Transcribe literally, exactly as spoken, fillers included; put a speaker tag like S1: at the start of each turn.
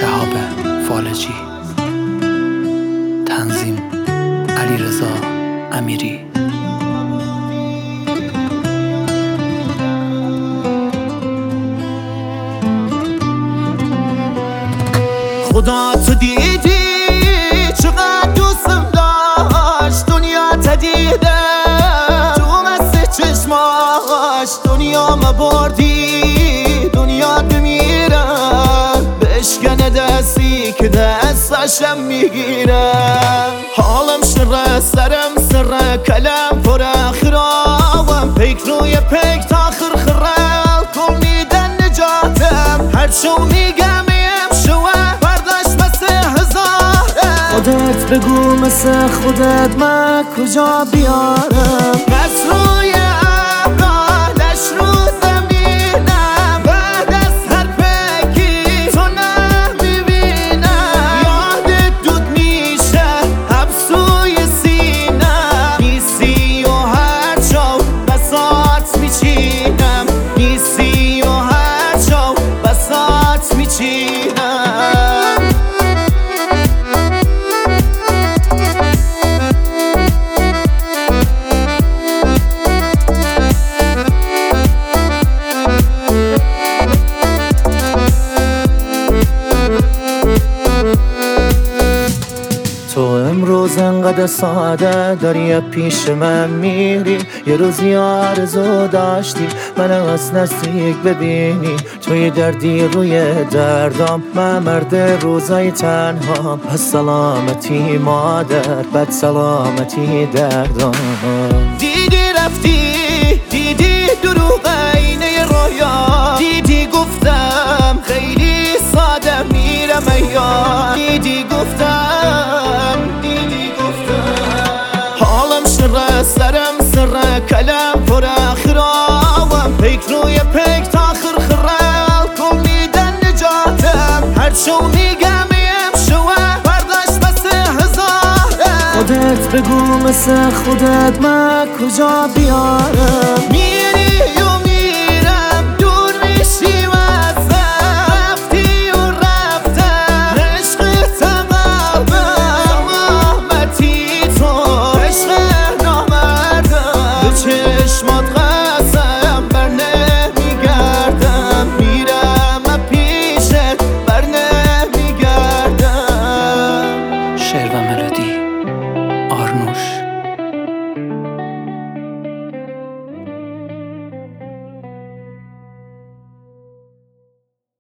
S1: شهاب فالجی، تنظیم علیرضا امیری.
S2: خدا تو دیدی چقدر دوستم داشت، دنیا تدیده تو مست چشماش، دنیا ما بردی دنیا بمیرم، بشکنه دستی که دستشم میگیرم. حالم شره سرم سره کلم پر خرابم، پیک روی پیک تا خرخره کل میدن نجاتم، هرچو میگم خودت بگو مثل خودت من کجا بیارم، بس روی ابرا لش رو زمینم، بعد از هر پیکی تو نمیبینم، یادت دود میشه حبسوی سینم، نیستی و هر جا بسات میچینم، نیستی و هر جا بسات میچینم. تو امروز انقدر ساده داری پیش من میری، یه روزی آرزو داشتی من از نزدیک ببینی، توی دردی روی دردام من مرد روزای تنها، از سلامتی مادر بد سلامتی دردام. دیدی رفتی دیدی دروغ اینه رویا، دیدی گفتم خیلی ساده میرم ایام، دیدی گفتم دیدی گفتم حالم شره سرم سره کلم پر خرابم، پیک روی پیک تا خرخره کل میدن نجاتم، هرچو میگم یم شوه برداشت بس هزاره. خودت بگو مثل خودت من کجا بیارم.